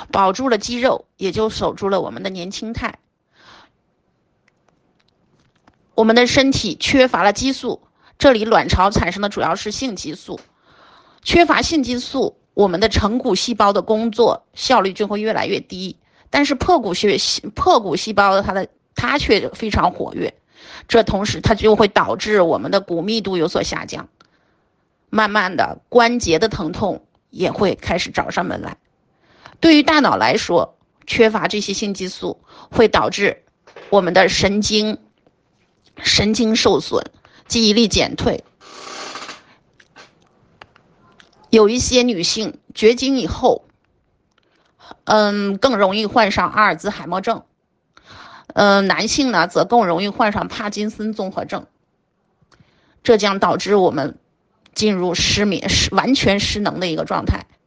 保住了肌肉，也就守住了我们的年轻态。我们的身体缺乏了激素，这里卵巢产生的主要是性激素，缺乏性激素，我们的成骨细胞的工作效率就会越来越低。但是破骨细胞它却非常活跃，这同时它就会导致我们的骨密度有所下降，慢慢的关节的疼痛也会开始找上门来。对于大脑来说，缺乏这些性激素会导致我们的神经受损，记忆力减退。有一些女性绝经以后，更容易患上阿尔兹海默症。男性呢，则更容易患上帕金森综合症。这将导致我们进入失眠、完全失能的一个状态。